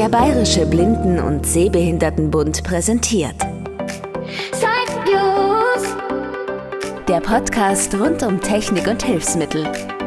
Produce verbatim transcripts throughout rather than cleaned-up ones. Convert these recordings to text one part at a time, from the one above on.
Der Bayerische Blinden- und Sehbehindertenbund präsentiert Sideviews, der Podcast rund um Technik und Hilfsmittel.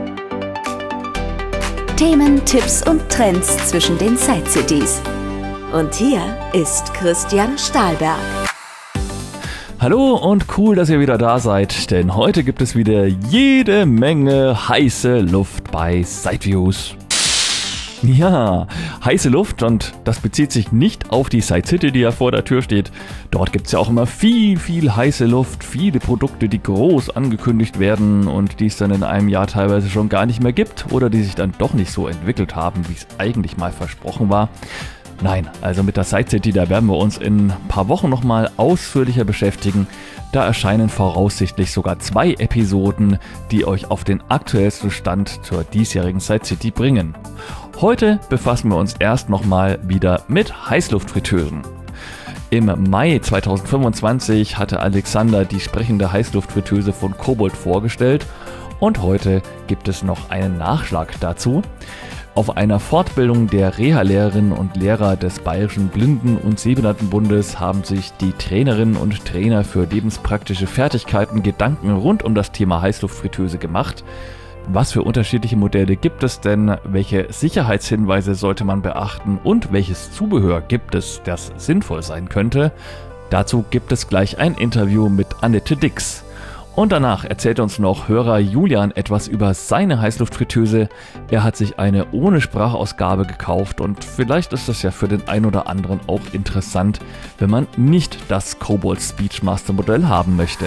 Themen, Tipps und Trends zwischen den Side-Cities. Und hier ist Christian Stahlberg. Hallo und cool, dass ihr wieder da seid, denn heute gibt es wieder jede Menge heiße Luft bei Sideviews. Ja, heiße Luft, und das bezieht sich nicht auf die Side City, die ja vor der Tür steht. Dort gibt es ja auch immer viel, viel heiße Luft, viele Produkte, die groß angekündigt werden und die es dann in einem Jahr teilweise schon gar nicht mehr gibt oder die sich dann doch nicht so entwickelt haben, wie es eigentlich mal versprochen war. Nein, also mit der Side City, da werden wir uns in ein paar Wochen nochmal ausführlicher beschäftigen. Da erscheinen voraussichtlich sogar zwei Episoden, die euch auf den aktuellsten Stand zur diesjährigen Side City bringen. Heute befassen wir uns erst nochmal wieder mit Heißluftfritteusen. Im Mai zweitausendfünfundzwanzig hatte Alexander die sprechende Heißluftfritteuse von Cobolt vorgestellt und heute gibt es noch einen Nachschlag dazu. Auf einer Fortbildung der Reha-Lehrerinnen und Lehrer des Bayerischen Blinden- und Sehbehindertenbundes haben sich die Trainerinnen und Trainer für lebenspraktische Fertigkeiten Gedanken rund um das Thema Heißluftfritteuse gemacht. Was für unterschiedliche Modelle gibt es denn? Welche Sicherheitshinweise sollte man beachten? Und welches Zubehör gibt es, das sinnvoll sein könnte? Dazu gibt es gleich ein Interview mit Annette Dix. Und danach erzählt uns noch Hörer Julian etwas über seine Heißluftfritteuse. Er hat sich eine ohne Sprachausgabe gekauft und vielleicht ist das ja für den einen oder anderen auch interessant, wenn man nicht das Cobolt Speechmaster Modell haben möchte.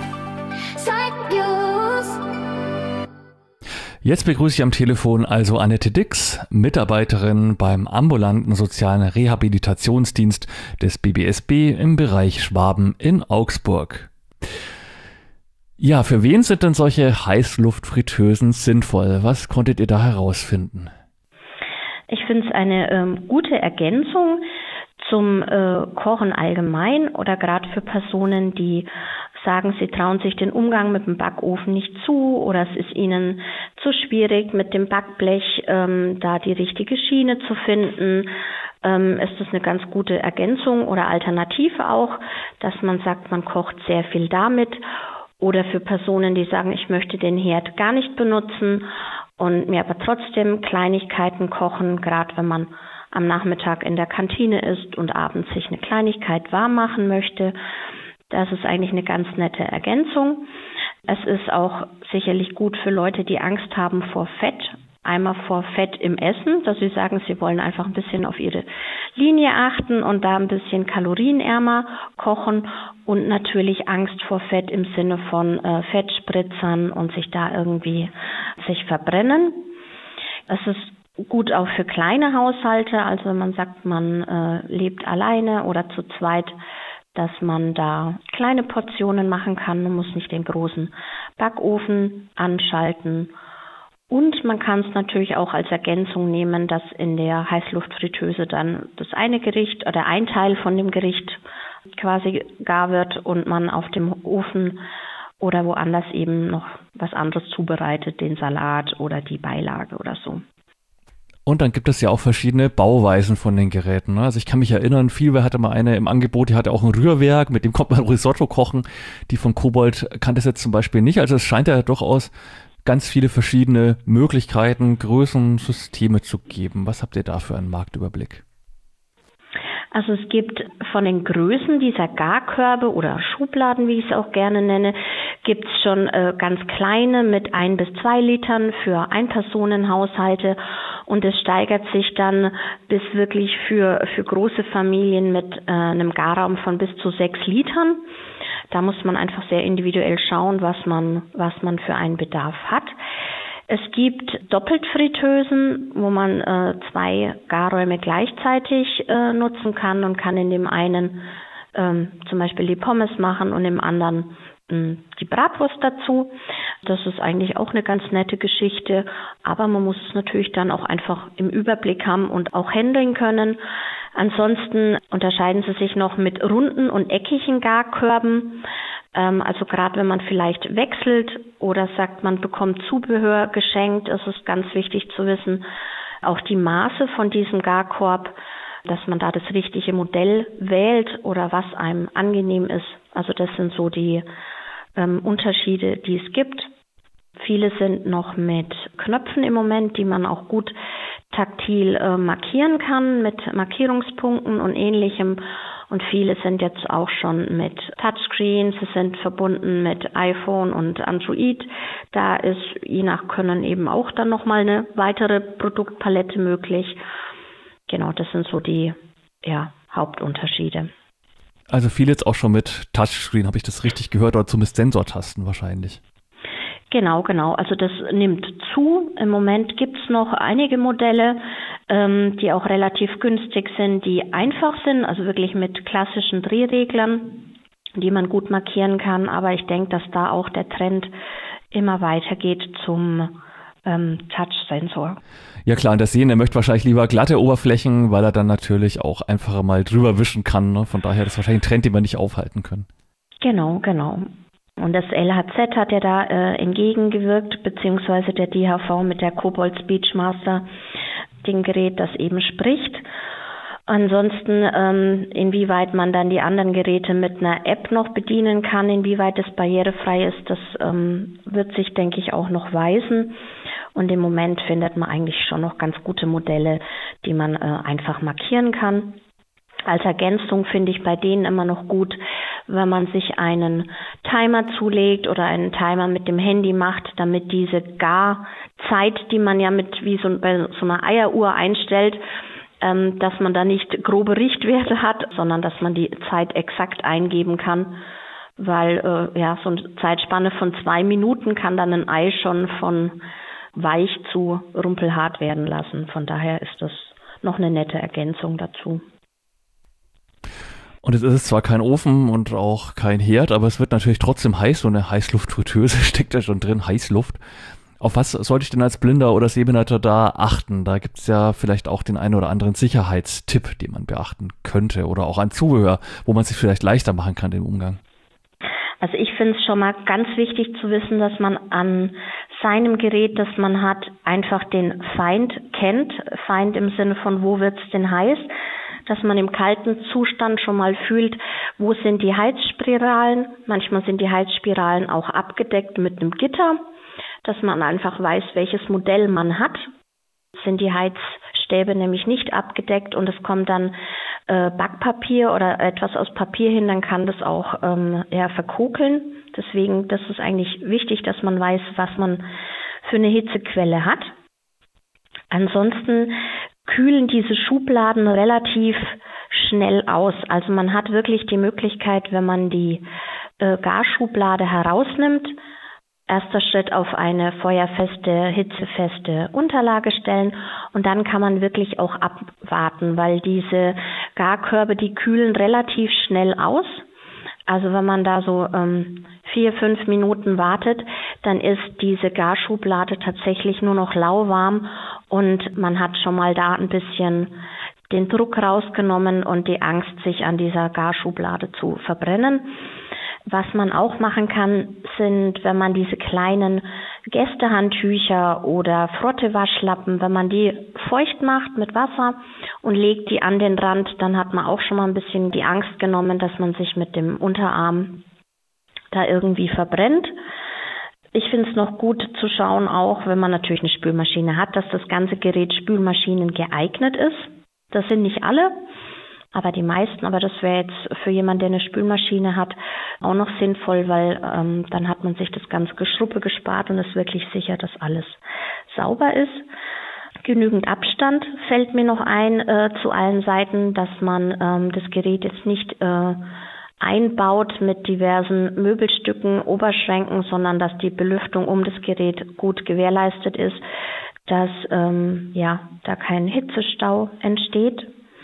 Jetzt begrüße ich am Telefon also Annette Dix, Mitarbeiterin beim ambulanten sozialen Rehabilitationsdienst des B B S B im Bereich Schwaben in Augsburg. Ja, für wen sind denn solche Heißluftfritteusen sinnvoll? Was konntet ihr da herausfinden? Ich finde es eine ähm, gute Ergänzung zum äh, Kochen allgemein oder gerade für Personen, die sagen, sie trauen sich den Umgang mit dem Backofen nicht zu oder es ist ihnen zu schwierig, mit dem Backblech ähm, da die richtige Schiene zu finden. Ähm, ist das eine ganz gute Ergänzung oder Alternative auch, dass man sagt, man kocht sehr viel damit. Oder für Personen, die sagen, ich möchte den Herd gar nicht benutzen und mir aber trotzdem Kleinigkeiten kochen, gerade wenn man am Nachmittag in der Kantine ist und abends sich eine Kleinigkeit warm machen möchte. Das ist eigentlich eine ganz nette Ergänzung. Es ist auch sicherlich gut für Leute, die Angst haben vor Fett. Einmal vor Fett im Essen, dass sie sagen, sie wollen einfach ein bisschen auf ihre Linie achten und da ein bisschen kalorienärmer kochen und natürlich Angst vor Fett im Sinne von äh, Fettspritzern und sich da irgendwie sich verbrennen. Es ist gut auch für kleine Haushalte, also wenn man sagt, man äh, lebt alleine oder zu zweit, dass man da kleine Portionen machen kann. Man muss nicht den großen Backofen anschalten. Und man kann es natürlich auch als Ergänzung nehmen, dass in der Heißluftfritteuse dann das eine Gericht oder ein Teil von dem Gericht quasi gar wird und man auf dem Ofen oder woanders eben noch was anderes zubereitet, den Salat oder die Beilage oder so. Und dann gibt es ja auch verschiedene Bauweisen von den Geräten. Also ich kann mich erinnern, Vielwehr hatte mal eine im Angebot, die hatte auch ein Rührwerk, mit dem konnte man Risotto kochen. Die von Cobolt kannte es jetzt zum Beispiel nicht. Also es scheint ja durchaus ganz viele verschiedene Möglichkeiten, Größen, Systeme zu geben. Was habt ihr da für einen Marktüberblick? Also es gibt von den Größen dieser Garkörbe oder Schubladen, wie ich es auch gerne nenne, gibt es schon äh, ganz kleine mit ein bis zwei Litern für Ein-Personen-Haushalte und es steigert sich dann bis wirklich für, für große Familien mit äh, einem Garraum von bis zu sechs Litern. Da muss man einfach sehr individuell schauen, was man, was man für einen Bedarf hat. Es gibt Doppeltfritteusen, wo man äh, zwei Garräume gleichzeitig äh, nutzen kann und kann in dem einen ähm, zum Beispiel die Pommes machen und im anderen mh, die Bratwurst dazu. Das ist eigentlich auch eine ganz nette Geschichte, aber man muss es natürlich dann auch einfach im Überblick haben und auch handeln können. Ansonsten unterscheiden sie sich noch mit runden und eckigen Garkörben. Ähm, also gerade wenn man vielleicht wechselt oder sagt, man bekommt Zubehör geschenkt, ist es ganz wichtig zu wissen, auch die Maße von diesem Garkorb dass man da das richtige Modell wählt oder was einem angenehm ist. Also das sind so die ähm, Unterschiede, die es gibt. Viele sind noch mit Knöpfen im Moment, die man auch gut taktil äh, markieren kann, mit Markierungspunkten und Ähnlichem. Und viele sind jetzt auch schon mit Touchscreens, sie sind verbunden mit iPhone und Android. Da ist je nach Können eben auch dann nochmal eine weitere Produktpalette möglich. Genau, das sind so die ja, Hauptunterschiede. Also viel jetzt auch schon mit Touchscreen, habe ich das richtig gehört, oder zumindest Sensortasten wahrscheinlich. Genau, genau. Also das nimmt zu. Im Moment gibt's noch einige Modelle, ähm, die auch relativ günstig sind, die einfach sind, also wirklich mit klassischen Drehreglern, die man gut markieren kann. Aber ich denke, dass da auch der Trend immer weitergeht zum ähm, Touch-Sensor. Ja klar, und der Sehende möchte wahrscheinlich lieber glatte Oberflächen, weil er dann natürlich auch einfacher mal drüber wischen kann. Ne? Von daher ist das wahrscheinlich ein Trend, den wir nicht aufhalten können. Genau, genau. Und das L H Z hat ja da äh, entgegengewirkt, beziehungsweise der D H V mit der Cobalt Speechmaster, dem Gerät, das eben spricht. Ansonsten, ähm, inwieweit man dann die anderen Geräte mit einer App noch bedienen kann, inwieweit es barrierefrei ist, das ähm, wird sich, denke ich, auch noch weisen. Und im Moment findet man eigentlich schon noch ganz gute Modelle, die man äh, einfach markieren kann. Als Ergänzung finde ich bei denen immer noch gut, wenn man sich einen Timer zulegt oder einen Timer mit dem Handy macht, damit diese Garzeit, die man ja mit wie so bei so einer Eieruhr einstellt, ähm, dass man da nicht grobe Richtwerte hat, sondern dass man die Zeit exakt eingeben kann, weil äh, ja so eine Zeitspanne von zwei Minuten kann dann ein Ei schon von weich zu rumpelhart werden lassen. Von daher ist das noch eine nette Ergänzung dazu. Und es ist zwar kein Ofen und auch kein Herd, aber es wird natürlich trotzdem heiß. So eine Heißluftfritteuse steckt da schon drin, Heißluft. Auf was sollte ich denn als Blinder oder Sehbehinderter da achten? Da gibt es ja vielleicht auch den einen oder anderen Sicherheitstipp, den man beachten könnte, oder auch ein Zubehör, wo man sich vielleicht leichter machen kann im Umgang. Also ich finde es schon mal ganz wichtig zu wissen, dass man an seinem Gerät, das man hat, einfach den Feind kennt. Feind im Sinne von, wo wird's denn heiß? Dass man im kalten Zustand schon mal fühlt, wo sind die Heizspiralen. Manchmal sind die Heizspiralen auch abgedeckt mit einem Gitter, dass man einfach weiß, welches Modell man hat. Sind die Heizstäbe nämlich nicht abgedeckt und es kommt dann äh, Backpapier oder etwas aus Papier hin, dann kann das auch ähm, eher verkokeln. Deswegen, das ist eigentlich wichtig, dass man weiß, was man für eine Hitzequelle hat. Ansonsten kühlen diese Schubladen relativ schnell aus. Also man hat wirklich die Möglichkeit, wenn man die äh, Garschublade herausnimmt, erster Schritt auf eine feuerfeste, hitzefeste Unterlage stellen und dann kann man wirklich auch abwarten, weil diese Garkörbe, die kühlen relativ schnell aus. Also wenn man da so ähm, vier, fünf Minuten wartet, dann ist diese Garschublade tatsächlich nur noch lauwarm und man hat schon mal da ein bisschen den Druck rausgenommen und die Angst, sich an dieser Garschublade zu verbrennen. Was man auch machen kann, sind, wenn man diese kleinen Gästehandtücher oder Frottewaschlappen, wenn man die feucht macht mit Wasser und legt die an den Rand, dann hat man auch schon mal ein bisschen die Angst genommen, dass man sich mit dem Unterarm da irgendwie verbrennt. Ich finde es noch gut zu schauen, auch wenn man natürlich eine Spülmaschine hat, dass das ganze Gerät Spülmaschinen geeignet ist. Das sind nicht alle, aber die meisten. Aber das wäre jetzt für jemanden, der eine Spülmaschine hat, auch noch sinnvoll, weil ähm, dann hat man sich das ganze Geschruppe gespart und ist wirklich sicher, dass alles sauber ist. Genügend Abstand fällt mir noch ein äh, zu allen Seiten, dass man ähm, das Gerät jetzt nicht äh, einbaut mit diversen Möbelstücken, Oberschränken, sondern dass die Belüftung um das Gerät gut gewährleistet ist, dass ähm, ja da kein Hitzestau entsteht.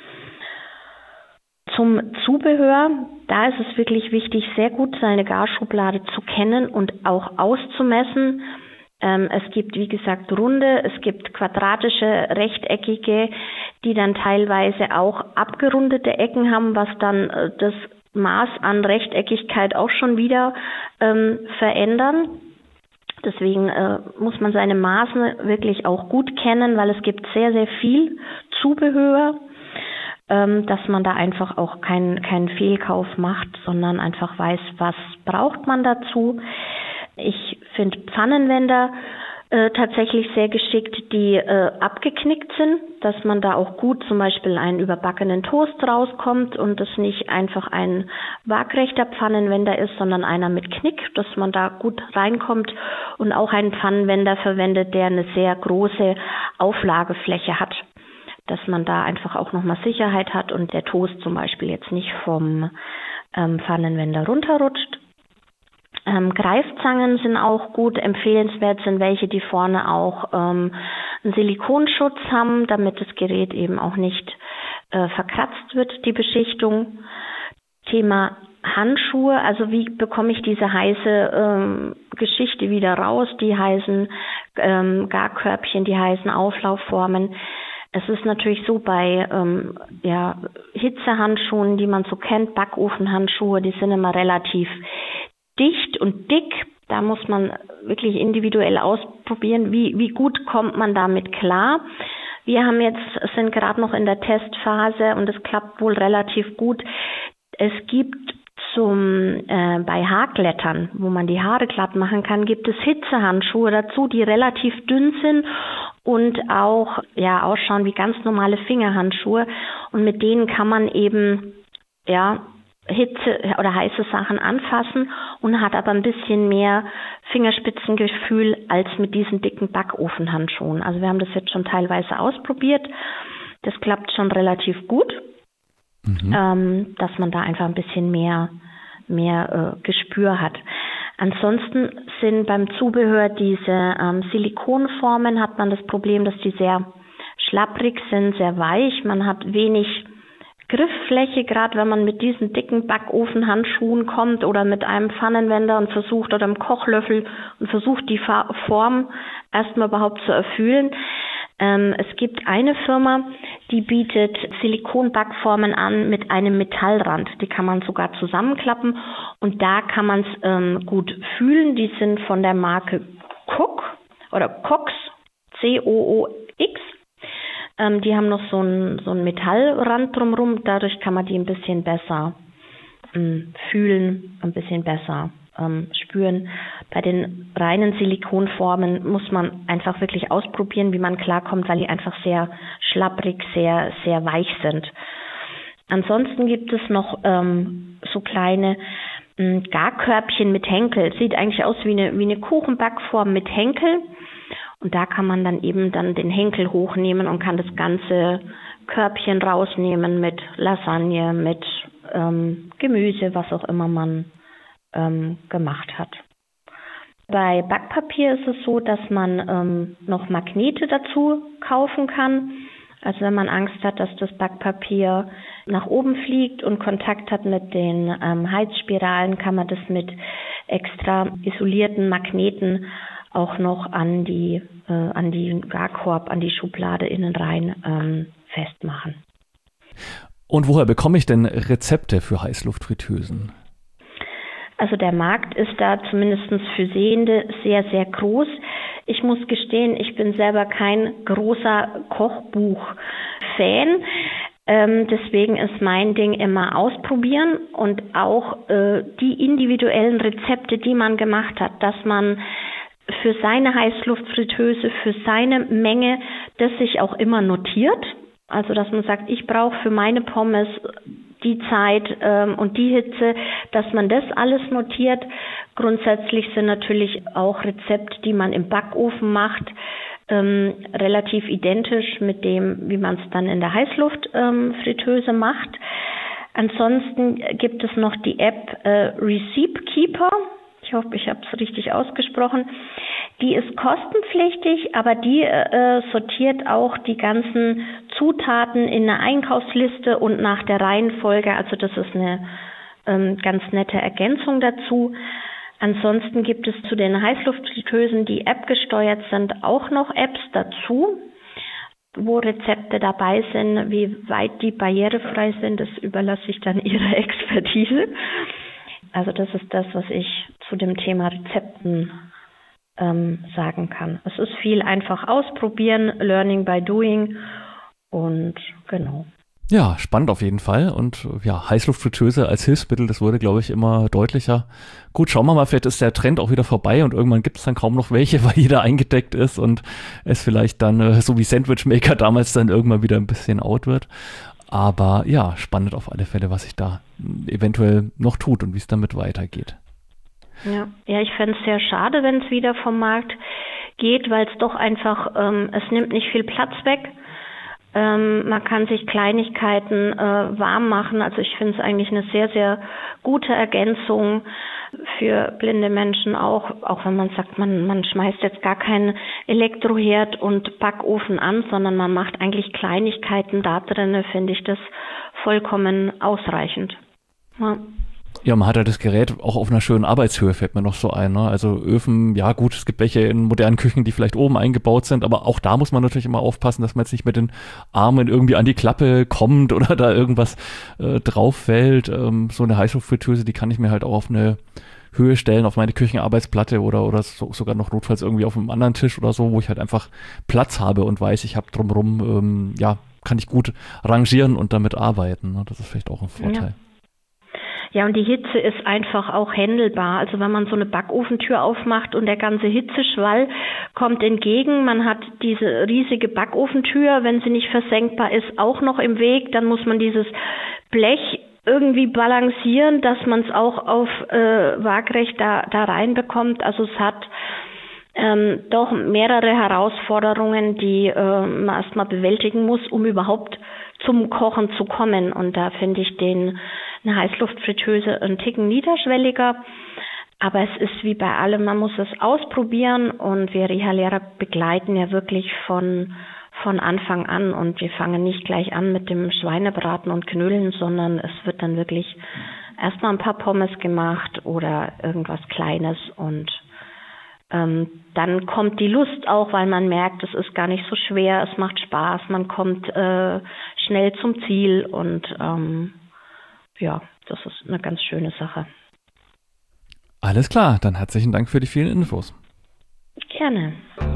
Zum Zubehör, da ist es wirklich wichtig, sehr gut seine Garschublade zu kennen und auch auszumessen. Ähm, es gibt, wie gesagt, runde, es gibt quadratische, rechteckige, die dann teilweise auch abgerundete Ecken haben, was dann äh, das Maß an Rechteckigkeit auch schon wieder ähm, verändern. Deswegen äh, muss man seine Maße wirklich auch gut kennen, weil es gibt sehr, sehr viel Zubehör. ähm, dass man da einfach auch keinen keinen Fehlkauf macht, sondern einfach weiß, was braucht man dazu. Ich finde Pfannenwender äh, tatsächlich sehr geschickt, die äh, abgeknickt sind, dass man da auch gut zum Beispiel einen überbackenen Toast rauskommt und es nicht einfach ein waagrechter Pfannenwender ist, sondern einer mit Knick, dass man da gut reinkommt, und auch einen Pfannenwender verwendet, der eine sehr große Auflagefläche hat, dass man da einfach auch nochmal Sicherheit hat und der Toast zum Beispiel jetzt nicht vom ähm, Pfannenwender runterrutscht. Ähm, Greifzangen sind auch gut, empfehlenswert sind welche, die vorne auch ähm, einen Silikonschutz haben, damit das Gerät eben auch nicht äh, verkratzt wird, die Beschichtung. Thema Handschuhe, also wie bekomme ich diese heiße ähm, Geschichte wieder raus, die heißen ähm, Garkörbchen, die heißen Auflaufformen. Es ist natürlich so bei ähm, ja, Hitzehandschuhen, die man so kennt, Backofenhandschuhe, die sind immer relativ dicht und dick. Da muss man wirklich individuell ausprobieren, wie, wie gut kommt man damit klar. Wir haben jetzt, sind gerade noch in der Testphase und es klappt wohl relativ gut. Es gibt zum äh, bei Haarglättern, wo man die Haare glatt machen kann, gibt es Hitzehandschuhe dazu, die relativ dünn sind und auch ja ausschauen wie ganz normale Fingerhandschuhe, und mit denen kann man eben ja Hitze oder heiße Sachen anfassen und hat aber ein bisschen mehr Fingerspitzengefühl als mit diesen dicken Backofenhandschuhen. Also wir haben das jetzt schon teilweise ausprobiert. Das klappt schon relativ gut, mhm. ähm, dass man da einfach ein bisschen mehr, mehr äh, Gespür hat. Ansonsten sind beim Zubehör diese ähm, Silikonformen, hat man das Problem, dass die sehr schlapprig sind, sehr weich. Man hat wenig Grifffläche, gerade wenn man mit diesen dicken Backofenhandschuhen kommt oder mit einem Pfannenwender und versucht oder einem Kochlöffel und versucht die Form erstmal überhaupt zu erfüllen. Ähm, es gibt eine Firma, die bietet Silikonbackformen an mit einem Metallrand. Die kann man sogar zusammenklappen und da kann man es ähm, gut fühlen. Die sind von der Marke Cook oder Cox, C O O X. Ähm, die haben noch so einen so einen Metallrand drumherum, dadurch kann man die ein bisschen besser ähm, fühlen, ein bisschen besser ähm, spüren. Bei den reinen Silikonformen muss man einfach wirklich ausprobieren, wie man klarkommt, weil die einfach sehr schlapprig, sehr, sehr weich sind. Ansonsten gibt es noch ähm, so kleine ähm, Garkörbchen mit Henkel. Sieht eigentlich aus wie eine, wie eine Kuchenbackform mit Henkel. Und da kann man dann eben dann den Henkel hochnehmen und kann das ganze Körbchen rausnehmen mit Lasagne, mit ähm, Gemüse, was auch immer man ähm, gemacht hat. Bei Backpapier ist es so, dass man ähm, noch Magnete dazu kaufen kann. Also wenn man Angst hat, dass das Backpapier nach oben fliegt und Kontakt hat mit den ähm, Heizspiralen, kann man das mit extra isolierten Magneten auch noch an die äh, an die Garkorb, an die Schublade innen rein ähm, festmachen. Und woher bekomme ich denn Rezepte für Heißluftfritteusen? Also der Markt ist da zumindest für Sehende sehr, sehr groß. Ich muss gestehen, ich bin selber kein großer Kochbuch-Fan. Ähm, deswegen ist mein Ding immer ausprobieren und auch äh, die individuellen Rezepte, die man gemacht hat, dass man für seine Heißluftfritteuse, für seine Menge, das sich auch immer notiert. Also dass man sagt, ich brauche für meine Pommes die Zeit ähm, und die Hitze, dass man das alles notiert. Grundsätzlich sind natürlich auch Rezepte, die man im Backofen macht, ähm, relativ identisch mit dem, wie man es dann in der Heißluftfritteuse ähm, macht. Ansonsten gibt es noch die App äh, Recipe Keeper. Ich hoffe, ich habe es richtig ausgesprochen. Die ist kostenpflichtig, aber die äh, sortiert auch die ganzen Zutaten in eine Einkaufsliste und nach der Reihenfolge. Also das ist eine ähm, ganz nette Ergänzung dazu. Ansonsten gibt es zu den Heißluftfritteusen, die App-gesteuert sind, auch noch Apps dazu, wo Rezepte dabei sind. Wie weit die barrierefrei sind, das überlasse ich dann Ihrer Expertise. Also das ist das, was ich zu dem Thema Rezepten ähm, sagen kann. Es ist viel einfach ausprobieren, Learning by Doing und genau. Ja, spannend auf jeden Fall. Und ja, Heißluftfritteuse als Hilfsmittel, das wurde, glaube ich, immer deutlicher. Gut, schauen wir mal, vielleicht ist der Trend auch wieder vorbei und irgendwann gibt es dann kaum noch welche, weil jeder eingedeckt ist und es vielleicht dann, äh, so wie Sandwichmaker damals, dann irgendwann wieder ein bisschen out wird. Aber ja, spannend auf alle Fälle, was sich da eventuell noch tut und wie es damit weitergeht. Ja, ja, ich fände es sehr schade, wenn es wieder vom Markt geht, weil es doch einfach, ähm, es nimmt nicht viel Platz weg. Ähm, man kann sich Kleinigkeiten äh, warm machen. Also ich finde es eigentlich eine sehr, sehr gute Ergänzung für blinde Menschen auch, auch wenn man sagt, man, man schmeißt jetzt gar keinen Elektroherd und Backofen an, sondern man macht eigentlich Kleinigkeiten da drin, finde ich das vollkommen ausreichend. Ja. Ja, man hat ja das Gerät auch auf einer schönen Arbeitshöhe, fällt mir noch so ein. Ne? Also Öfen, ja gut, es gibt welche in modernen Küchen, die vielleicht oben eingebaut sind, aber auch da muss man natürlich immer aufpassen, dass man jetzt nicht mit den Armen irgendwie an die Klappe kommt oder da irgendwas äh, drauf fällt. Ähm, so eine Heißluftfritteuse, die kann ich mir halt auch auf eine Höhe stellen, auf meine Küchenarbeitsplatte oder, oder so, sogar noch notfalls irgendwie auf einem anderen Tisch oder so, wo ich halt einfach Platz habe und weiß, ich habe drumherum, ähm, ja, kann ich gut rangieren und damit arbeiten. Ne? Das ist vielleicht auch ein Vorteil. Ja. Ja, und die Hitze ist einfach auch händelbar. Also wenn man so eine Backofentür aufmacht und der ganze Hitzeschwall kommt entgegen, man hat diese riesige Backofentür, wenn sie nicht versenkbar ist, auch noch im Weg, dann muss man dieses Blech irgendwie balancieren, dass man es auch auf äh, waagrecht da, da reinbekommt. Also es hat ähm, doch mehrere Herausforderungen, die äh, man erstmal bewältigen muss, um überhaupt zum Kochen zu kommen. Und da finde ich den eine Heißluftfritteuse einen Ticken niederschwelliger. Aber es ist wie bei allem, man muss es ausprobieren und wir Reha-Lehrer begleiten ja wirklich von, von Anfang an und wir fangen nicht gleich an mit dem Schweinebraten und Knödeln, sondern es wird dann wirklich erstmal ein paar Pommes gemacht oder irgendwas Kleines und ähm, dann kommt die Lust auch, weil man merkt, es ist gar nicht so schwer, es macht Spaß, man kommt äh, schnell zum Ziel und ähm, ja, das ist eine ganz schöne Sache. Alles klar, dann herzlichen Dank für die vielen Infos. Gerne.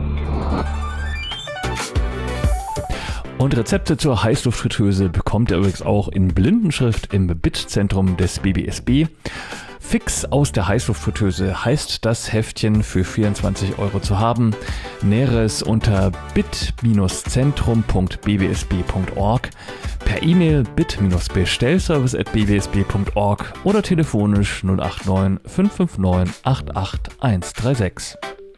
Und Rezepte zur Heißluftfritteuse bekommt ihr übrigens auch in Blindenschrift im B I T-Zentrum des B B S B. Fix aus der Heißluftfritteuse heißt das Heftchen für vierundzwanzig Euro zu haben. Näheres unter bit-zentrum punkt b b s b punkt org, per E-Mail bit-bestellservice at b b s b punkt org oder telefonisch null acht neun fünf fünf neun acht acht eins drei sechs.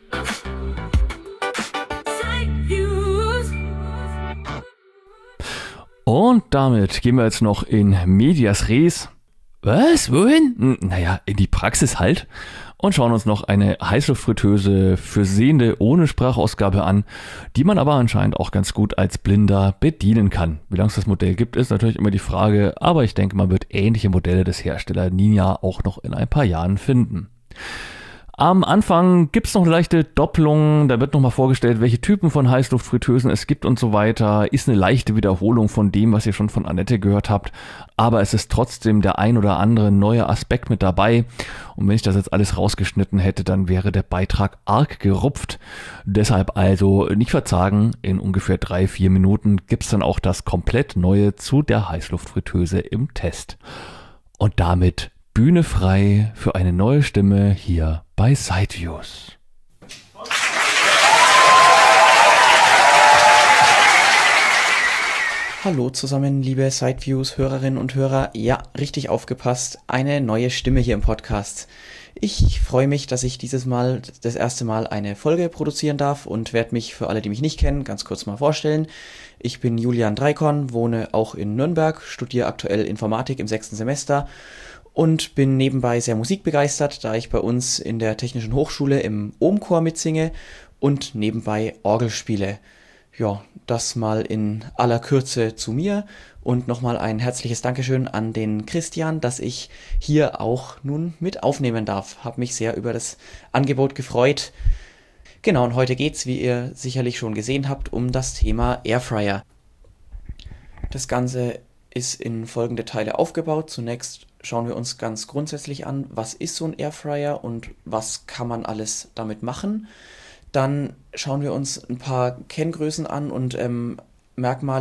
Und damit gehen wir jetzt noch in Medias Res. Was? Wohin? Naja, in die Praxis halt. Und schauen uns noch eine Heißluftfritteuse für Sehende ohne Sprachausgabe an, die man aber anscheinend auch ganz gut als Blinder bedienen kann. Wie lange es das Modell gibt, ist natürlich immer die Frage, aber ich denke, man wird ähnliche Modelle des Herstellers Ninja auch noch in ein paar Jahren finden. Am Anfang gibt es noch eine leichte Doppelung, da wird nochmal vorgestellt, welche Typen von Heißluftfritteusen es gibt und so weiter. Ist eine leichte Wiederholung von dem, was ihr schon von Annette gehört habt, aber es ist trotzdem der ein oder andere neue Aspekt mit dabei. Und wenn ich das jetzt alles rausgeschnitten hätte, dann wäre der Beitrag arg gerupft. Deshalb also nicht verzagen, in ungefähr drei, vier Minuten gibt es dann auch das komplett Neue zu der Heißluftfritteuse im Test. Und damit Bühne frei für eine neue Stimme hier bei Sideviews. Hallo zusammen, liebe Sideviews Hörerinnen und Hörer. Ja, richtig aufgepasst, eine neue Stimme hier im Podcast. Ich freue mich, dass ich dieses Mal das erste Mal eine Folge produzieren darf und werde mich für alle, die mich nicht kennen, ganz kurz mal vorstellen. Ich bin Julian Dreikorn, wohne auch in Nürnberg, studiere aktuell Informatik im sechsten Semester und bin nebenbei sehr musikbegeistert, da ich bei uns in der Technischen Hochschule im Ohmchor mitsinge und nebenbei Orgel spiele. Ja, das mal in aller Kürze zu mir und nochmal ein herzliches Dankeschön an den Christian, dass ich hier auch nun mit aufnehmen darf. Hab mich sehr über das Angebot gefreut. Genau, und heute geht's, wie ihr sicherlich schon gesehen habt, um das Thema Airfryer. Das Ganze ist in folgende Teile aufgebaut. Zunächst schauen wir uns ganz grundsätzlich an, was ist so ein Airfryer und was kann man alles damit machen. Dann schauen wir uns ein paar Kenngrößen an und ähm, Merkmale,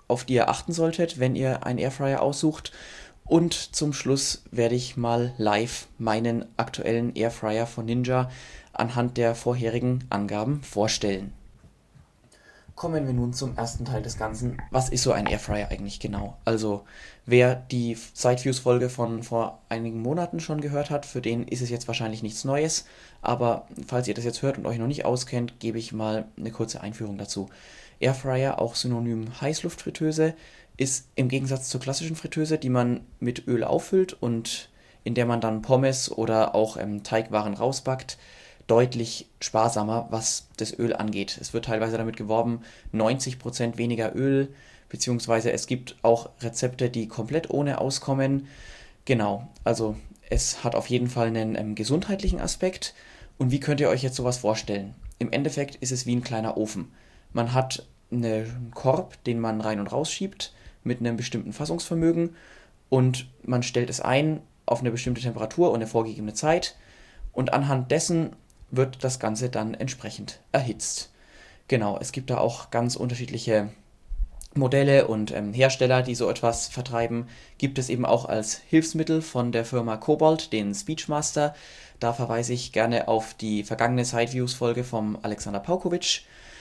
auf die ihr achten solltet, wenn ihr einen Airfryer aussucht. Und zum Schluss werde ich mal live meinen aktuellen Airfryer von Ninja anhand der vorherigen Angaben vorstellen. Kommen wir nun zum ersten Teil des Ganzen. Was ist so ein Airfryer eigentlich genau? Also, wer die Sideviews-Folge von vor einigen Monaten schon gehört hat, für den ist es jetzt wahrscheinlich nichts Neues. Aber falls ihr das jetzt hört und euch noch nicht auskennt, gebe ich mal eine kurze Einführung dazu. Airfryer, auch synonym Heißluftfritteuse, ist im Gegensatz zur klassischen Fritteuse, die man mit Öl auffüllt und in der man dann Pommes oder auch ähm, Teigwaren rausbackt, deutlich sparsamer, was das Öl angeht. Es wird teilweise damit geworben, neunzig Prozent weniger Öl, beziehungsweise es gibt auch Rezepte, die komplett ohne auskommen. Genau, also es hat auf jeden Fall einen ähm, gesundheitlichen Aspekt. Und wie könnt ihr euch jetzt sowas vorstellen? Im Endeffekt ist es wie ein kleiner Ofen. Man hat einen Korb, den man rein und raus schiebt, mit einem bestimmten Fassungsvermögen und man stellt es ein auf eine bestimmte Temperatur und eine vorgegebene Zeit und anhand dessen wird das Ganze dann entsprechend erhitzt. Genau, es gibt da auch ganz unterschiedliche Modelle und ähm, Hersteller, die so etwas vertreiben. Gibt es eben auch als Hilfsmittel von der Firma Cobalt, den Speechmaster. Da verweise ich gerne auf die vergangene Sideviews-Folge vom Alexander Paukovic.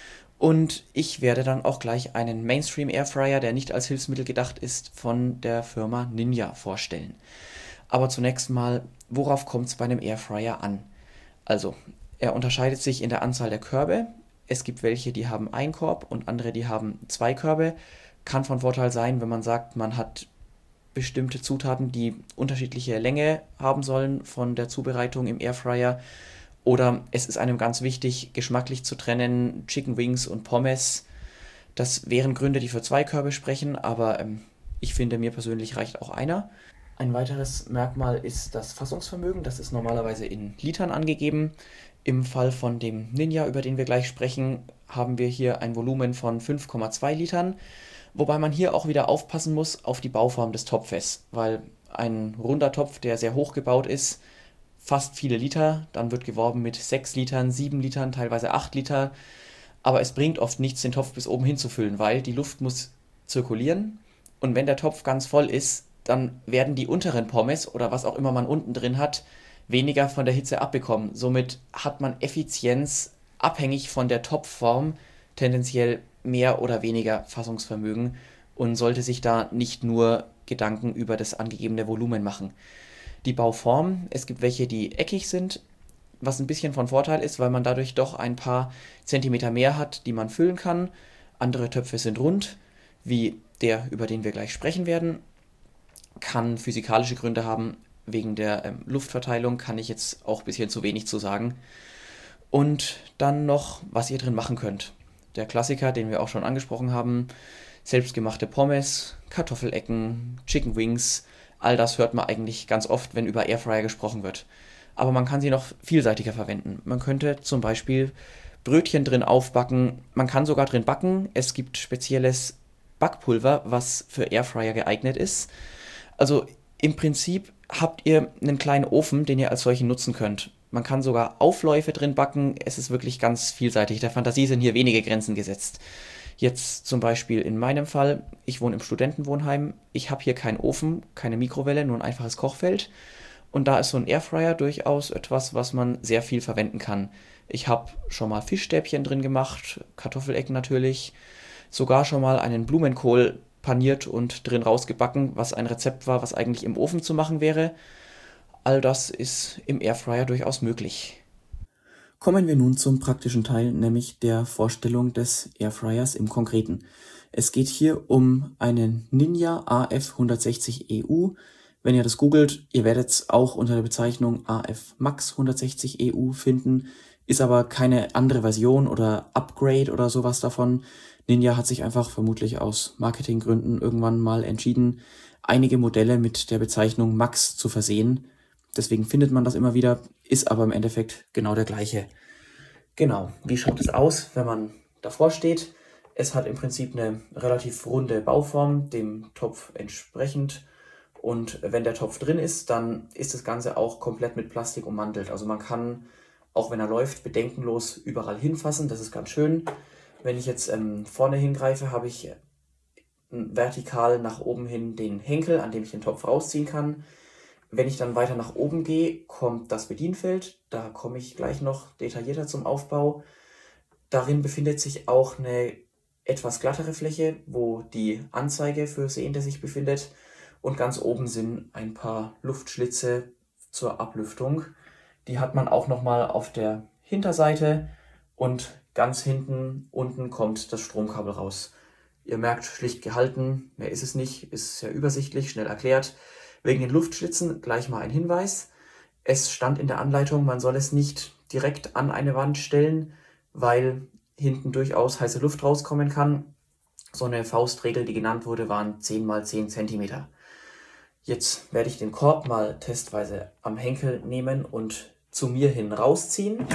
Und ich werde dann auch gleich einen Mainstream Airfryer, der nicht als Hilfsmittel gedacht ist, von der Firma Ninja vorstellen. Aber zunächst mal, worauf kommt es bei einem Airfryer an? Also, er unterscheidet sich in der Anzahl der Körbe. Es gibt welche, die haben einen Korb und andere, die haben zwei Körbe. Kann von Vorteil sein, wenn man sagt, man hat bestimmte Zutaten, die unterschiedliche Länge haben sollen von der Zubereitung im Airfryer. Oder es ist einem ganz wichtig, geschmacklich zu trennen, Chicken Wings und Pommes. Das wären Gründe, die für zwei Körbe sprechen, aber ähm, ich finde, mir persönlich reicht auch einer. Ein weiteres Merkmal ist das Fassungsvermögen. Das ist normalerweise in Litern angegeben. Im Fall von dem Ninja, über den wir gleich sprechen, haben wir hier ein Volumen von fünf Komma zwei Litern. Wobei man hier auch wieder aufpassen muss auf die Bauform des Topfes, weil ein runder Topf, der sehr hoch gebaut ist, fast viele Liter, dann wird geworben mit sechs Litern, sieben Litern, teilweise acht Liter. Aber es bringt oft nichts, den Topf bis oben hinzufüllen, weil die Luft muss zirkulieren. Und wenn der Topf ganz voll ist, dann werden die unteren Pommes oder was auch immer man unten drin hat, weniger von der Hitze abbekommen. Somit hat man Effizienz abhängig von der Topfform tendenziell mehr oder weniger Fassungsvermögen und sollte sich da nicht nur Gedanken über das angegebene Volumen machen. Die Bauform, es gibt welche, die eckig sind, was ein bisschen von Vorteil ist, weil man dadurch doch ein paar Zentimeter mehr hat, die man füllen kann. Andere Töpfe sind rund, wie der, über den wir gleich sprechen werden. Kann physikalische Gründe haben, wegen der ähm, Luftverteilung kann ich jetzt auch ein bisschen zu wenig zu sagen. Und dann noch, was ihr drin machen könnt. Der Klassiker, den wir auch schon angesprochen haben, selbstgemachte Pommes, Kartoffelecken, Chicken Wings, all das hört man eigentlich ganz oft, wenn über Airfryer gesprochen wird. Aber man kann sie noch vielseitiger verwenden. Man könnte zum Beispiel Brötchen drin aufbacken, man kann sogar drin backen. Es gibt spezielles Backpulver, was für Airfryer geeignet ist. Also im Prinzip habt ihr einen kleinen Ofen, den ihr als solchen nutzen könnt. Man kann sogar Aufläufe drin backen. Es ist wirklich ganz vielseitig. Der Fantasie sind hier wenige Grenzen gesetzt. Jetzt zum Beispiel in meinem Fall, ich wohne im Studentenwohnheim. Ich habe hier keinen Ofen, keine Mikrowelle, nur ein einfaches Kochfeld. Und da ist so ein Airfryer durchaus etwas, was man sehr viel verwenden kann. Ich habe schon mal Fischstäbchen drin gemacht, Kartoffelecken natürlich, sogar schon mal einen Blumenkohl paniert und drin rausgebacken, was ein Rezept war, was eigentlich im Ofen zu machen wäre. All das ist im Airfryer durchaus möglich. Kommen wir nun zum praktischen Teil, nämlich der Vorstellung des Airfryers im Konkreten. Es geht hier um einen Ninja A F hundertsechzig E U. Wenn ihr das googelt, ihr werdet es auch unter der Bezeichnung A F Max hundertsechzig E U finden, ist aber keine andere Version oder Upgrade oder sowas davon. Ninja hat sich einfach vermutlich aus Marketinggründen irgendwann mal entschieden, einige Modelle mit der Bezeichnung Max zu versehen. Deswegen findet man das immer wieder, ist aber im Endeffekt genau der gleiche. Genau, wie schaut es aus, wenn man davor steht? Es hat im Prinzip eine relativ runde Bauform, dem Topf entsprechend. Und wenn der Topf drin ist, dann ist das Ganze auch komplett mit Plastik ummantelt. Also man kann, auch wenn er läuft, bedenkenlos überall hinfassen. Das ist ganz schön. Wenn ich jetzt ähm, vorne hingreife, habe ich vertikal nach oben hin den Henkel, an dem ich den Topf rausziehen kann. Wenn ich dann weiter nach oben gehe, kommt das Bedienfeld. Da komme ich gleich noch detaillierter zum Aufbau. Darin befindet sich auch eine etwas glattere Fläche, wo die Anzeige für Sehende sich befindet. Und ganz oben sind ein paar Luftschlitze zur Ablüftung. Die hat man auch nochmal auf der Hinterseite und ganz hinten unten kommt das Stromkabel raus. Ihr merkt, schlicht gehalten, mehr ist es nicht, ist sehr übersichtlich, schnell erklärt. Wegen den Luftschlitzen gleich mal ein Hinweis. Es stand in der Anleitung, man soll es nicht direkt an eine Wand stellen, weil hinten durchaus heiße Luft rauskommen kann. So eine Faustregel, die genannt wurde, waren zehn mal zehn Zentimeter. Jetzt werde ich den Korb mal testweise am Henkel nehmen und zu mir hin rausziehen.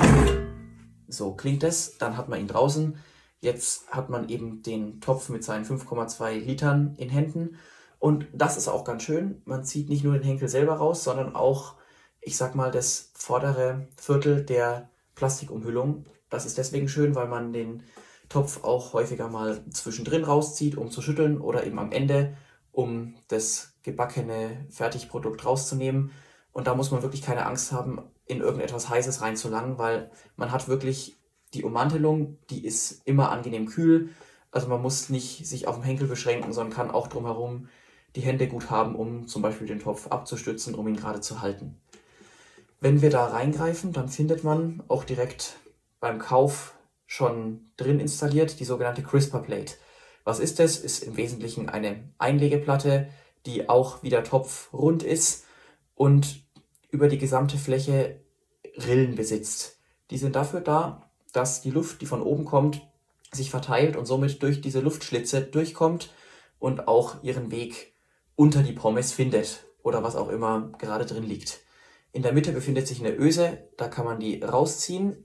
So klingt es, dann hat man ihn draußen. Jetzt hat man eben den Topf mit seinen fünf Komma zwei Litern in Händen. Und das ist auch ganz schön. Man zieht nicht nur den Henkel selber raus, sondern auch, ich sag mal, das vordere Viertel der Plastikumhüllung. Das ist deswegen schön, weil man den Topf auch häufiger mal zwischendrin rauszieht, um zu schütteln, oder eben am Ende, um das gebackene Fertigprodukt rauszunehmen. Und da muss man wirklich keine Angst haben, in irgendetwas Heißes reinzulangen, weil man hat wirklich die Ummantelung, die ist immer angenehm kühl. Also man muss nicht sich auf den Henkel beschränken, sondern kann auch drumherum die Hände gut haben, um zum Beispiel den Topf abzustützen, um ihn gerade zu halten. Wenn wir da reingreifen, dann findet man auch direkt beim Kauf schon drin installiert die sogenannte Crisper Plate. Was ist das? Ist im Wesentlichen eine Einlegeplatte, die auch wie der Topf rund ist und über die gesamte Fläche Rillen besitzt. Die sind dafür da, dass die Luft, die von oben kommt, sich verteilt und somit durch diese Luftschlitze durchkommt und auch ihren Weg unter die Pommes findet oder was auch immer gerade drin liegt. In der Mitte befindet sich eine Öse, da kann man die rausziehen.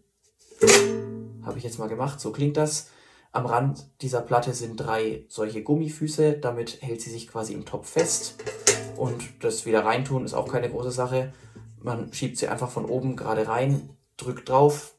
Habe ich jetzt mal gemacht, so klingt das. Am Rand dieser Platte sind drei solche Gummifüße, damit hält sie sich quasi im Topf fest. Und das wieder reintun ist auch keine große Sache. Man schiebt sie einfach von oben gerade rein, drückt drauf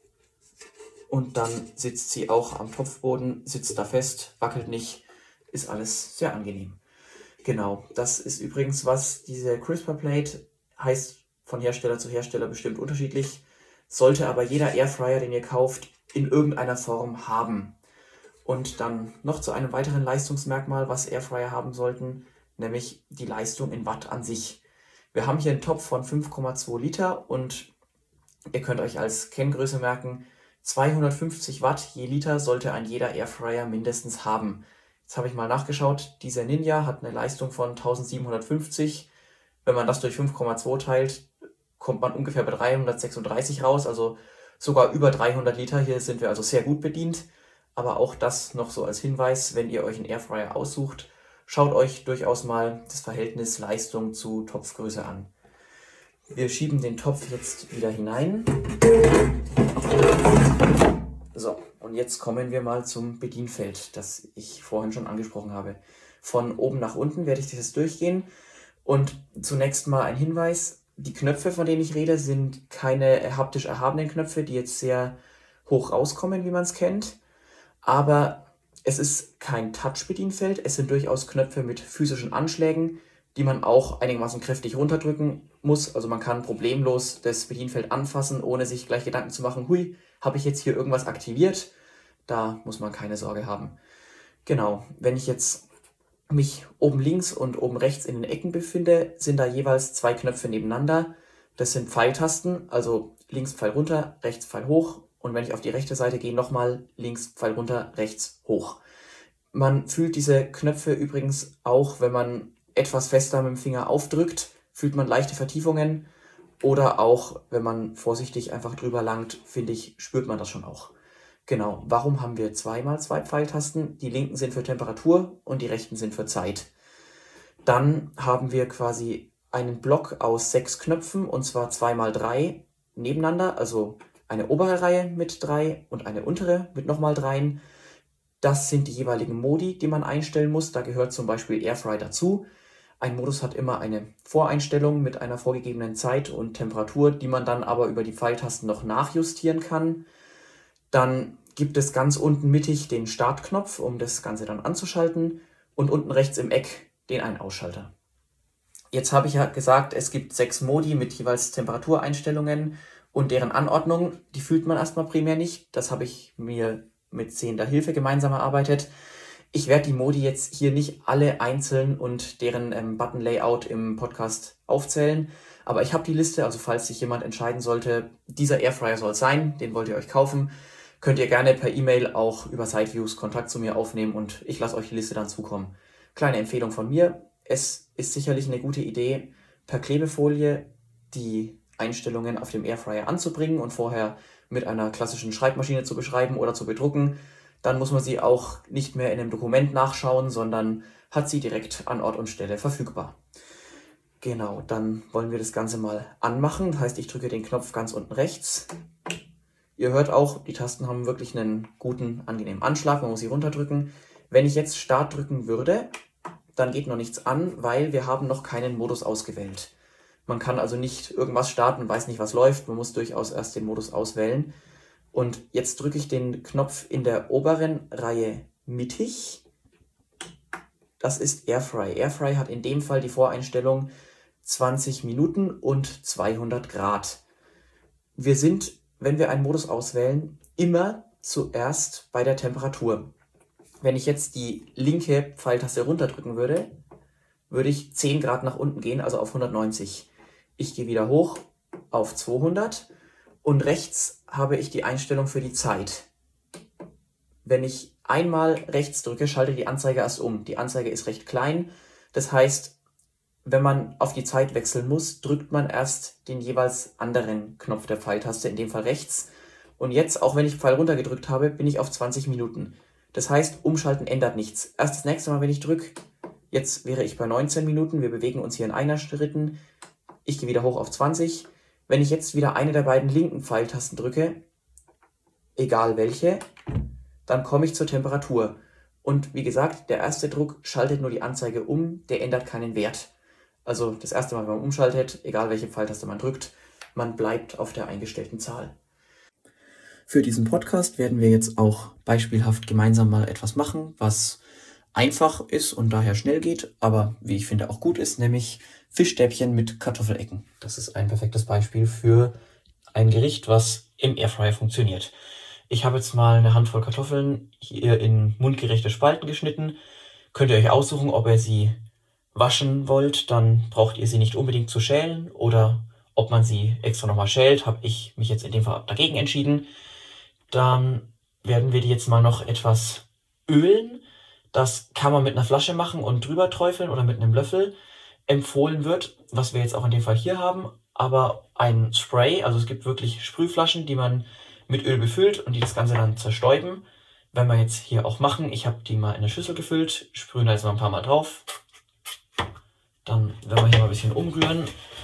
und dann sitzt sie auch am Topfboden, sitzt da fest, wackelt nicht, ist alles sehr angenehm. Genau, das ist übrigens was, diese Crisper Plate heißt von Hersteller zu Hersteller bestimmt unterschiedlich, sollte aber jeder Airfryer, den ihr kauft, in irgendeiner Form haben. Und dann noch zu einem weiteren Leistungsmerkmal, was Airfryer haben sollten, nämlich die Leistung in Watt an sich. Wir haben hier einen Topf von fünf Komma zwei Liter und ihr könnt euch als Kenngröße merken, zweihundertfünfzig Watt je Liter sollte ein jeder Airfryer mindestens haben. Jetzt habe ich mal nachgeschaut, dieser Ninja hat eine Leistung von eintausendsiebenhundertfünfzig. Wenn man das durch fünf Komma zwei teilt, kommt man ungefähr bei dreihundertsechsunddreißig raus, also sogar über dreihundert Liter. Hier sind wir also sehr gut bedient. Aber auch das noch so als Hinweis, wenn ihr euch einen Airfryer aussucht, schaut euch durchaus mal das Verhältnis Leistung zu Topfgröße an. Wir schieben den Topf jetzt wieder hinein. So, und jetzt kommen wir mal zum Bedienfeld, das ich vorhin schon angesprochen habe. Von oben nach unten werde ich das durchgehen. Und zunächst mal ein Hinweis, die Knöpfe, von denen ich rede, sind keine haptisch erhabenen Knöpfe, die jetzt sehr hoch rauskommen, wie man es kennt. Aber es ist kein Touch-Bedienfeld, es sind durchaus Knöpfe mit physischen Anschlägen, die man auch einigermaßen kräftig runterdrücken muss. Also man kann problemlos das Bedienfeld anfassen, ohne sich gleich Gedanken zu machen, hui, habe ich jetzt hier irgendwas aktiviert? Da muss man keine Sorge haben. Genau, wenn ich jetzt mich oben links und oben rechts in den Ecken befinde, sind da jeweils zwei Knöpfe nebeneinander. Das sind Pfeiltasten, also links Pfeil runter, rechts Pfeil hoch. Und wenn ich auf die rechte Seite gehe, nochmal links Pfeil runter, rechts hoch. Man fühlt diese Knöpfe übrigens auch, wenn man etwas fester mit dem Finger aufdrückt, fühlt man leichte Vertiefungen. Oder auch, wenn man vorsichtig einfach drüber langt, finde ich, spürt man das schon auch. Genau, warum haben wir zweimal zwei Pfeiltasten? Die linken sind für Temperatur und die rechten sind für Zeit. Dann haben wir quasi einen Block aus sechs Knöpfen, und zwar zwei mal drei nebeneinander, also eine obere Reihe mit drei und eine untere mit nochmal dreien. Das sind die jeweiligen Modi, die man einstellen muss. Da gehört zum Beispiel Airfry dazu. Ein Modus hat immer eine Voreinstellung mit einer vorgegebenen Zeit und Temperatur, die man dann aber über die Pfeiltasten noch nachjustieren kann. Dann gibt es ganz unten mittig den Startknopf, um das Ganze dann anzuschalten. und unten rechts im Eck den Ein-Ausschalter. Jetzt habe ich ja gesagt, es gibt sechs Modi mit jeweils Temperatureinstellungen und deren Anordnung. Die fühlt man erstmal primär nicht. Das habe ich mir mit sehender Hilfe gemeinsam erarbeitet. Ich werde die Modi jetzt hier nicht alle einzeln und deren ähm, Button-Layout im Podcast aufzählen. Aber ich habe die Liste, also falls sich jemand entscheiden sollte, dieser Airfryer soll es sein, den wollt ihr euch kaufen, könnt ihr gerne per E-Mail auch über Sideviews Kontakt zu mir aufnehmen und ich lasse euch die Liste dann zukommen. Kleine Empfehlung von mir, es ist sicherlich eine gute Idee, per Klebefolie die Einstellungen auf dem Airfryer anzubringen und vorher mit einer klassischen Schreibmaschine zu beschreiben oder zu bedrucken. Dann muss man sie auch nicht mehr in einem Dokument nachschauen, sondern hat sie direkt an Ort und Stelle verfügbar. Genau, dann wollen wir das Ganze mal anmachen. Das heißt, ich drücke den Knopf ganz unten rechts. Ihr hört auch, die Tasten haben wirklich einen guten, angenehmen Anschlag. Man muss sie runterdrücken. Wenn ich jetzt Start drücken würde, dann geht noch nichts an, weil wir haben noch keinen Modus ausgewählt. Man kann also nicht irgendwas starten, weiß nicht, was läuft. Man muss durchaus erst den Modus auswählen. Und jetzt drücke ich den Knopf in der oberen Reihe mittig. Das ist Airfry. Airfry hat in dem Fall die Voreinstellung zwanzig Minuten und zweihundert Grad. Wir sind, wenn wir einen Modus auswählen, immer zuerst bei der Temperatur. Wenn ich jetzt die linke Pfeiltaste runterdrücken würde, würde ich zehn Grad nach unten gehen, also auf hundertneunzig. Ich gehe wieder hoch auf zweihundert und rechts habe ich die Einstellung für die Zeit. Wenn ich einmal rechts drücke, schaltet die Anzeige erst um. Die Anzeige ist recht klein, das heißt, wenn man auf die Zeit wechseln muss, drückt man erst den jeweils anderen Knopf der Pfeiltaste, in dem Fall rechts. Und jetzt, auch wenn ich Pfeil runter gedrückt habe, bin ich auf zwanzig Minuten. Das heißt, umschalten ändert nichts. Erst das nächste Mal, wenn ich drücke, jetzt wäre ich bei neunzehn Minuten, wir bewegen uns hier in einer Schritten. Ich gehe wieder hoch auf zwanzig. Wenn ich jetzt wieder eine der beiden linken Pfeiltasten drücke, egal welche, dann komme ich zur Temperatur. Und wie gesagt, der erste Druck schaltet nur die Anzeige um, der ändert keinen Wert. Also das erste Mal, wenn man umschaltet, egal welche Pfeiltaste man drückt, man bleibt auf der eingestellten Zahl. Für diesen Podcast werden wir jetzt auch beispielhaft gemeinsam mal etwas machen, was einfach ist und daher schnell geht, aber wie ich finde auch gut ist, nämlich Fischstäbchen mit Kartoffelecken. Das ist ein perfektes Beispiel für ein Gericht, was im Airfryer funktioniert. Ich habe jetzt mal eine Handvoll Kartoffeln hier in mundgerechte Spalten geschnitten. Könnt ihr euch aussuchen, ob ihr sie waschen wollt, dann braucht ihr sie nicht unbedingt zu schälen, oder ob man sie extra nochmal schält, habe ich mich jetzt in dem Fall dagegen entschieden. Dann werden wir die jetzt mal noch etwas ölen. Das kann man mit einer Flasche machen und drüber träufeln oder mit einem Löffel. Empfohlen wird, was wir jetzt auch in dem Fall hier haben, aber ein Spray, also es gibt wirklich Sprühflaschen, die man mit Öl befüllt und die das Ganze dann zerstäuben. Wenn wir jetzt hier auch machen, ich habe die mal in eine Schüssel gefüllt, sprühen da jetzt mal ein paar Mal drauf. Dann werden wir hier mal ein bisschen umrühren,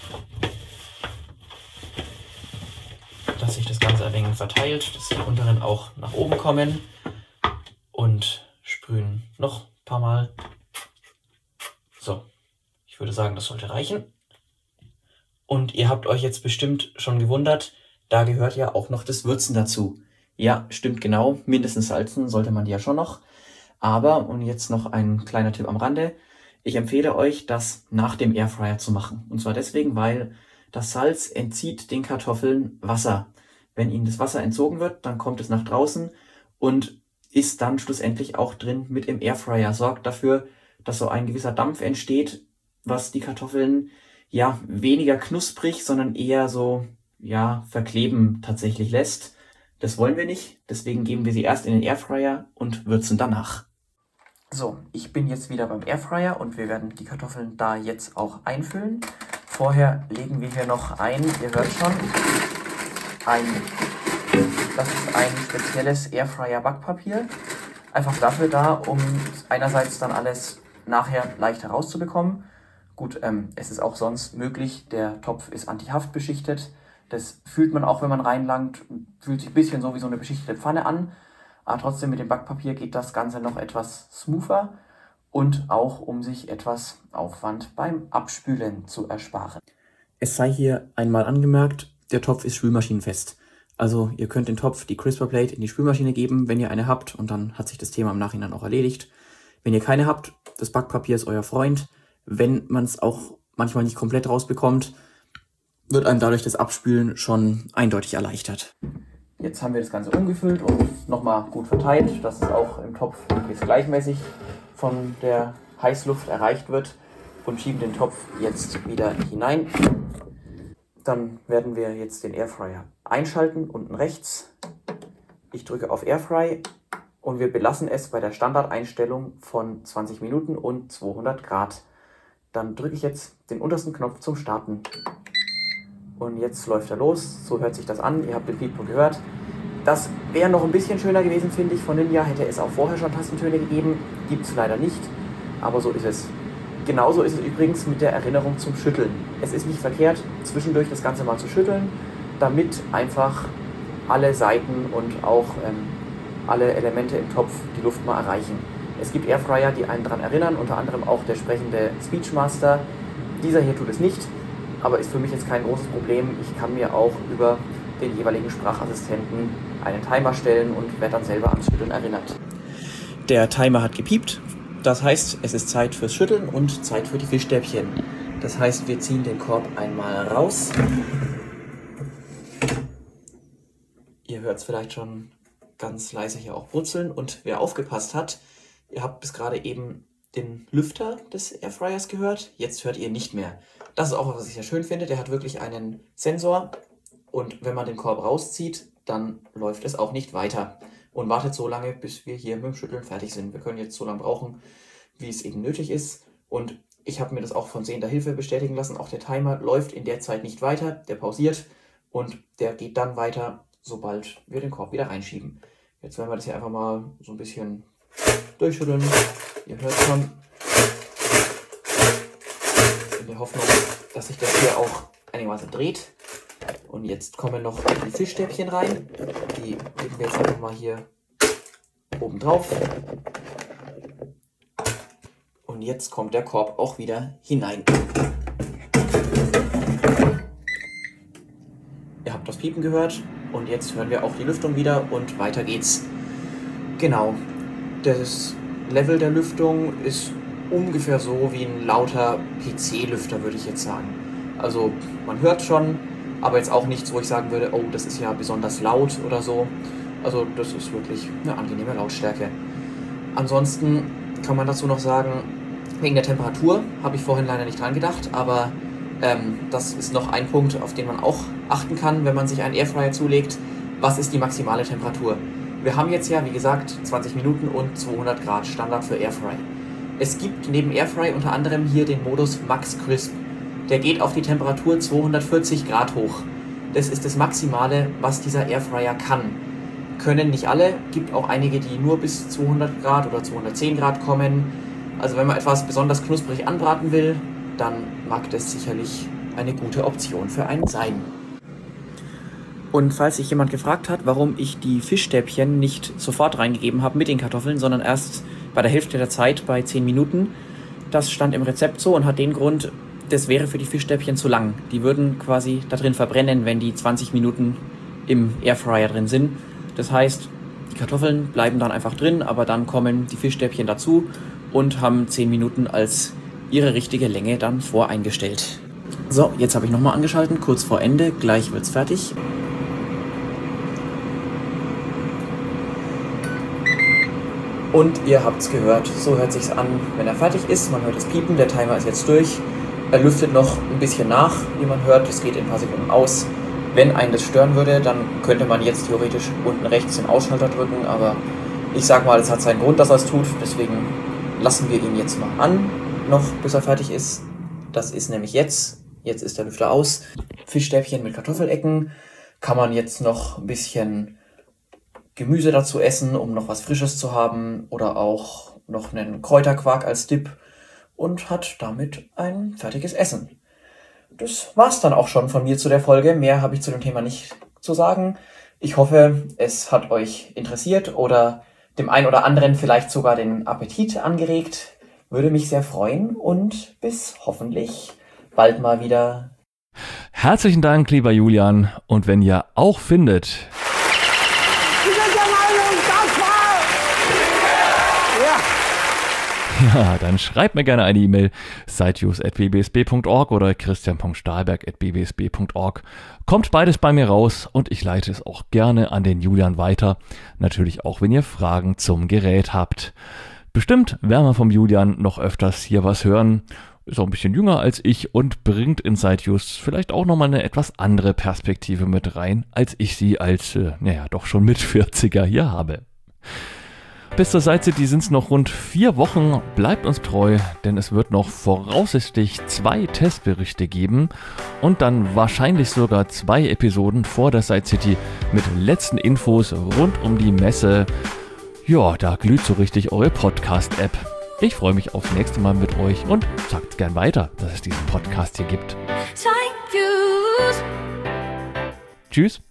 dass sich das Ganze ein wenig verteilt, dass die unteren auch nach oben kommen, und sprühen noch ein paar Mal. So, ich würde sagen, das sollte reichen. Und ihr habt euch jetzt bestimmt schon gewundert, da gehört ja auch noch das Würzen dazu. Ja, stimmt genau, mindestens salzen sollte man die ja schon noch. Aber, und jetzt noch ein kleiner Tipp am Rande, ich empfehle euch, das nach dem Airfryer zu machen. Und zwar deswegen, weil das Salz entzieht den Kartoffeln Wasser. Wenn ihnen das Wasser entzogen wird, dann kommt es nach draußen und ist dann schlussendlich auch drin mit im Airfryer. Sorgt dafür, dass so ein gewisser Dampf entsteht, was die Kartoffeln ja weniger knusprig, sondern eher so ja verkleben tatsächlich lässt. Das wollen wir nicht, deswegen geben wir sie erst in den Airfryer und würzen danach. So, ich bin jetzt wieder beim Airfryer und wir werden die Kartoffeln da jetzt auch einfüllen. Vorher legen wir hier noch ein, ihr hört schon, ein, das ist ein spezielles Airfryer-Backpapier. Einfach dafür da, um einerseits dann alles nachher leicht herauszubekommen. Gut, ähm, es ist auch sonst möglich, der Topf ist antihaft beschichtet. Das fühlt man auch, wenn man reinlangt, fühlt sich ein bisschen so wie so eine beschichtete Pfanne an. Aber trotzdem mit dem Backpapier geht das Ganze noch etwas smoother und auch um sich etwas Aufwand beim Abspülen zu ersparen. Es sei hier einmal angemerkt, der Topf ist spülmaschinenfest. Also ihr könnt den Topf, die Crisper Plate, in die Spülmaschine geben, wenn ihr eine habt, und dann hat sich das Thema im Nachhinein auch erledigt. Wenn ihr keine habt, das Backpapier ist euer Freund. Wenn man es auch manchmal nicht komplett rausbekommt, wird einem dadurch das Abspülen schon eindeutig erleichtert. Jetzt haben wir das Ganze umgefüllt und nochmal gut verteilt, dass es auch im Topf möglichst gleichmäßig von der Heißluft erreicht wird, und schieben den Topf jetzt wieder hinein. Dann werden wir jetzt den Airfryer einschalten, unten rechts. Ich drücke auf Airfry und wir belassen es bei der Standardeinstellung von zwanzig Minuten und zweihundert Grad. Dann drücke ich jetzt den untersten Knopf zum Starten. Und jetzt läuft er los, so hört sich das an, ihr habt den Piep gehört. Das wäre noch ein bisschen schöner gewesen, finde ich. Von Ninja hätte es auch vorher schon Tastentöne gegeben, gibt es leider nicht, aber so ist es. Genauso ist es übrigens mit der Erinnerung zum Schütteln. Es ist nicht verkehrt, zwischendurch das Ganze mal zu schütteln, damit einfach alle Seiten und auch ähm, alle Elemente im Topf die Luft mal erreichen. Es gibt Airfryer, die einen daran erinnern, unter anderem auch der sprechende Speechmaster. Dieser hier tut es nicht, aber ist für mich jetzt kein großes Problem. Ich kann mir auch über den jeweiligen Sprachassistenten einen Timer stellen und werde dann selber ans Schütteln erinnert. Der Timer hat gepiept. Das heißt, es ist Zeit fürs Schütteln und Zeit für die Fischstäbchen. Das heißt, wir ziehen den Korb einmal raus. Ihr hört es vielleicht schon ganz leise hier auch brutzeln. Und wer aufgepasst hat, ihr habt bis gerade eben den Lüfter des Airfryers gehört. Jetzt hört ihr nicht mehr. Das ist auch was ich sehr schön finde. Der hat wirklich einen Sensor. Und wenn man den Korb rauszieht, dann läuft es auch nicht weiter. Und wartet so lange, bis wir hier mit dem Schütteln fertig sind. Wir können jetzt so lange brauchen, wie es eben nötig ist. Und ich habe mir das auch von sehender Hilfe bestätigen lassen. Auch der Timer läuft in der Zeit nicht weiter. Der pausiert und der geht dann weiter, sobald wir den Korb wieder reinschieben. Jetzt werden wir das hier einfach mal so ein bisschen durchschütteln. Ihr hört schon. In der Hoffnung, dass sich das hier auch einigermaßen dreht. Und jetzt kommen noch die Fischstäbchen rein. Die legen wir jetzt einfach mal hier oben drauf. Und jetzt kommt der Korb auch wieder hinein. Ihr habt das Piepen gehört und jetzt hören wir auch die Lüftung wieder und weiter geht's. Genau, das Level der Lüftung ist ungefähr so wie ein lauter P C-Lüfter, würde ich jetzt sagen. Also man hört schon, aber jetzt auch nichts, wo ich sagen würde, oh, das ist ja besonders laut oder so. Also das ist wirklich eine angenehme Lautstärke. Ansonsten kann man dazu noch sagen, wegen der Temperatur habe ich vorhin leider nicht dran gedacht, aber ähm, das ist noch ein Punkt, auf den man auch achten kann, wenn man sich einen Airfryer zulegt. Was ist die maximale Temperatur? Wir haben jetzt ja, wie gesagt, zwanzig Minuten und zweihundert Grad Standard für Airfry. Es gibt neben Airfry unter anderem hier den Modus Max Crisp. Der geht auf die Temperatur zweihundertvierzig Grad hoch. Das ist das Maximale, was dieser Airfryer kann. Können nicht alle, gibt auch einige, die nur bis zweihundert Grad oder zweihundertzehn Grad kommen. Also wenn man etwas besonders knusprig anbraten will, dann mag das sicherlich eine gute Option für einen sein. Und falls sich jemand gefragt hat, warum ich die Fischstäbchen nicht sofort reingegeben habe mit den Kartoffeln, sondern erst bei der Hälfte der Zeit bei zehn Minuten, das stand im Rezept so und hat den Grund, das wäre für die Fischstäbchen zu lang. Die würden quasi da drin verbrennen, wenn die zwanzig Minuten im Airfryer drin sind. Das heißt, die Kartoffeln bleiben dann einfach drin, aber dann kommen die Fischstäbchen dazu und haben zehn Minuten als ihre richtige Länge dann voreingestellt. So, jetzt habe ich nochmal angeschaltet, kurz vor Ende, gleich wird's fertig. Und ihr habt's gehört, so hört sich's an, wenn er fertig ist. Man hört das Piepen, der Timer ist jetzt durch. Er lüftet noch ein bisschen nach, wie man hört, es geht in ein paar Sekunden aus. Wenn einen das stören würde, dann könnte man jetzt theoretisch unten rechts den Ausschalter drücken, aber ich sag mal, es hat seinen Grund, dass er es tut, deswegen lassen wir ihn jetzt mal an, noch bis er fertig ist. Das ist nämlich jetzt, jetzt ist der Lüfter aus. Fischstäbchen mit Kartoffelecken, kann man jetzt noch ein bisschen Gemüse dazu essen, um noch was Frisches zu haben, oder auch noch einen Kräuterquark als Dip und hat damit ein fertiges Essen. Das war's dann auch schon von mir zu der Folge. Mehr habe ich zu dem Thema nicht zu sagen. Ich hoffe, es hat euch interessiert oder dem einen oder anderen vielleicht sogar den Appetit angeregt. Würde mich sehr freuen und bis hoffentlich bald mal wieder. Herzlichen Dank, lieber Julian. Und wenn ihr auch findet... Ich bin der Meinung, das war... Ja. Ja, dann schreibt mir gerne eine E-Mail, siteviews at b b s b punkt org oder christian punkt stahlberg at b b s b punkt org. Kommt beides bei mir raus und ich leite es auch gerne an den Julian weiter. Natürlich auch, wenn ihr Fragen zum Gerät habt. Bestimmt werden wir vom Julian noch öfters hier was hören. Ist auch ein bisschen jünger als ich und bringt in SiteViews vielleicht auch nochmal eine etwas andere Perspektive mit rein, als ich sie als, äh, naja, doch schon mit vierziger hier habe. Bis zur Site City sind es noch rund vier Wochen. Bleibt uns treu, denn es wird noch voraussichtlich zwei Testberichte geben und dann wahrscheinlich sogar zwei Episoden vor der Site City mit letzten Infos rund um die Messe. Ja, da glüht so richtig eure Podcast-App. Ich freue mich aufs nächste Mal mit euch und sagt gern weiter, dass es diesen Podcast hier gibt. Tschüss.